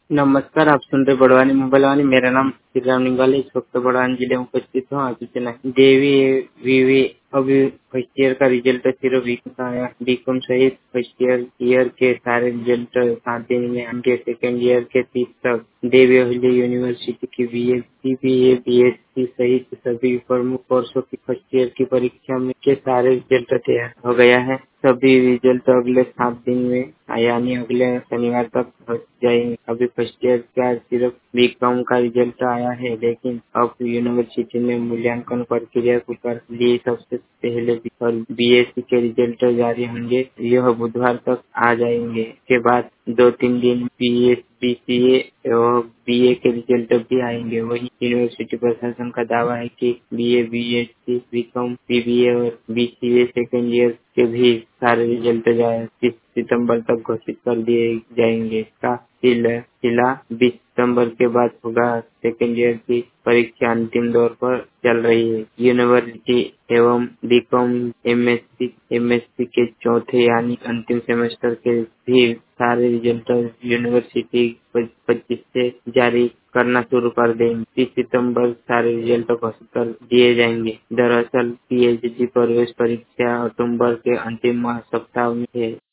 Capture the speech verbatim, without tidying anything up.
नमस्कार, आप सुन रहे बड़वानी मोबाइल वाणी। मेरा नाम श्री राम निंगाले, इस वक्त बड़वानी जिले में उपस्थित हूँ। आप सूचना देवी वीवी अभी फर्स्ट ईयर का रिजल्ट सिर्फ बीकॉम का आया। बीकॉम सहित फर्स्ट ईयर ईयर के सारे रिजल्ट सात दिन में आएंगे। सेकेंड ईयर के तीस तक देवी अहिल्या यूनिवर्सिटी की बीएससी बीए बीएससी सहित सभी प्रमुख कोर्सों की फर्स्ट ईयर की परीक्षा में के सारे रिजल्ट तैयार हो गया है। सभी रिजल्ट अगले सात दिन में यानी अगले शनिवार तक हो जाएंगे। अभी फर्स्ट ईयर का सिर्फ बीकॉम का रिजल्ट आया है, लेकिन अब यूनिवर्सिटी ने मूल्यांकन प्रक्रिया को कर लिए। सबसे पहले बीएससी के रिजल्ट जारी होंगे, यह बुधवार तक आ जाएंगे। के बाद दो तीन दिन बीएस बीसीए और बीए के रिजल्ट भी आएंगे। वही यूनिवर्सिटी प्रशासन का दावा है कि बीए बीएससी बीकॉम बीबीए और बीसीए सेकेंड ईयर के भी सारे रिजल्ट जाए तीस सितंबर तक घोषित कर दिए जाएंगे। इसका सिला सिला बीस सितंबर के बाद होगा। सेकेंड ईयर की परीक्षा अंतिम दौर पर चल रही है। यूनिवर्सिटी एवं बीकॉम एमएससी एमएससी के चौथे यानी अंतिम सेमेस्टर के भी सारे रिजल्ट यूनिवर्सिटी पच्चीस से जारी करना शुरू कर देंगे। तीस सितंबर सारे रिजल्ट घोषित कर दिए जाएंगे। दरअसल पीएचडी प्रवेश परीक्षा अक्टूबर के अंतिम सप्ताह में है।